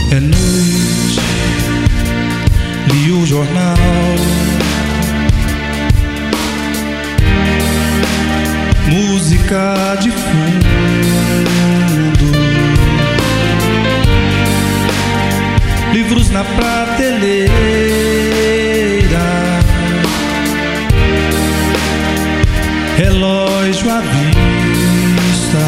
É noite, li o jornal, música de fundo, livros na prateleira, relógio à vista.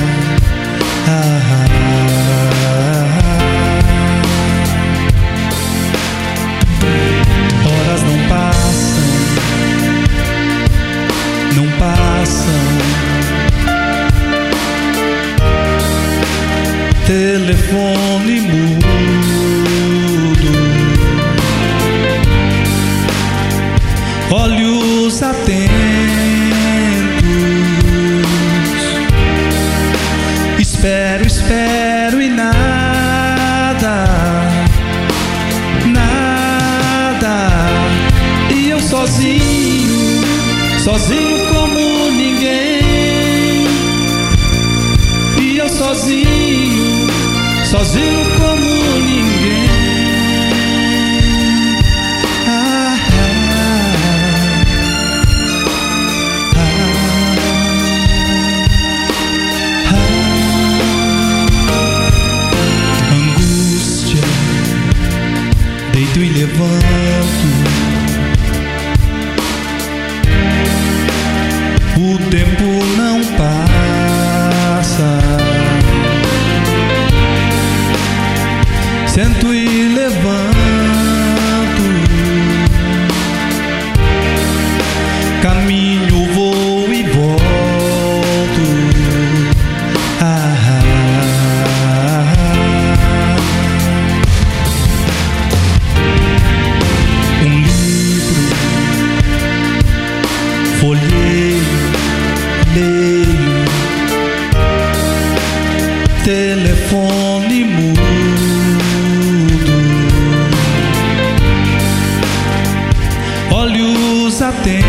Horas não passam, não passam. Telefone mudo, olhos atentos. Espero, espero e nada, nada. E eu sozinho, sozinho como ninguém. E eu sozinho, sozinho como ninguém. Angústia, deito e levanto. O tempo não passa. Sento e levanto. Caminho, vou e volto. Um livro, folheio, leio. Telefone mudo, olhos atentos.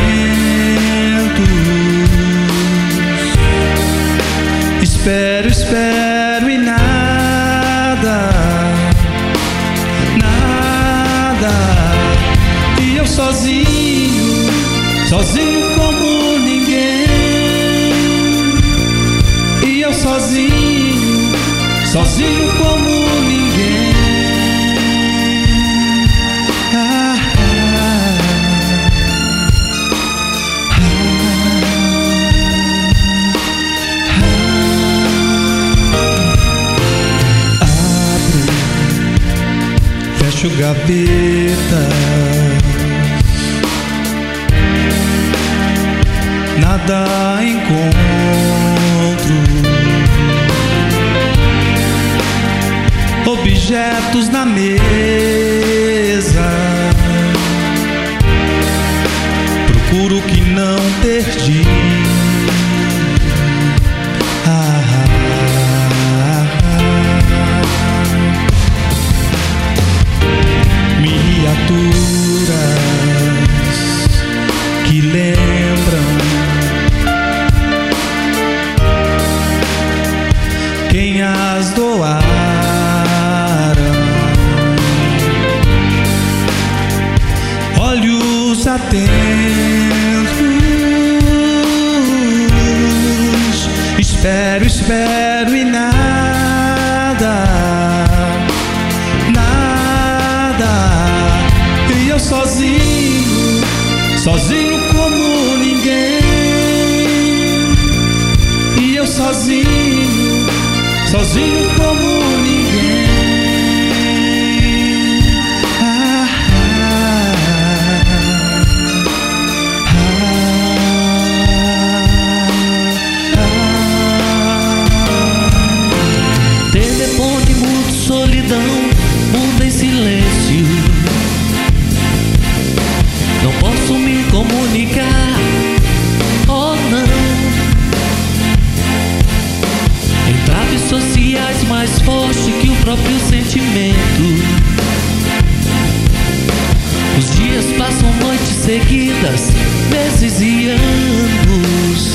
Espero, espero e nada, nada. E eu sozinho, sozinho como ninguém. E eu sozinho, sozinho como ninguém. Fecho gavetas, nada encontro. Objetos na mesa, procuro o que não perdi. Miniaturas que lembram quem as doaram. Olhos atentos. Espero, espero e nada, e eu sozinho, sozinho como ninguém. E eu sozinho, sozinho como ninguém. Telefone mudo, solidão, mundo em silêncio. Não posso me comunicar, oh não. Entraves sociais mais fortes que o próprio sentimento. Os dias passam noites seguidas, meses e anos.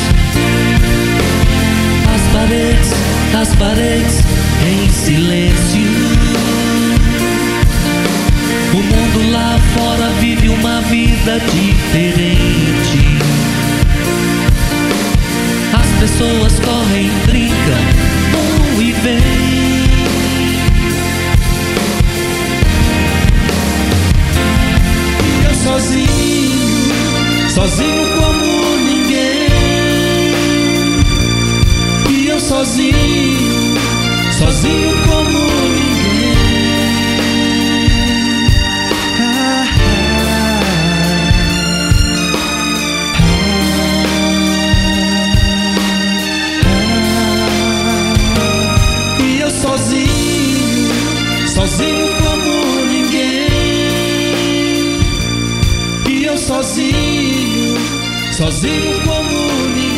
As paredes em silêncio. vida diferente. As pessoas correm, brincam, vão e vêm. Eu sozinho, sozinho como ninguém. E eu sozinho, sozinho como ninguém. E eu sozinho, sozinho como ninguém. E eu sozinho, sozinho como ninguém.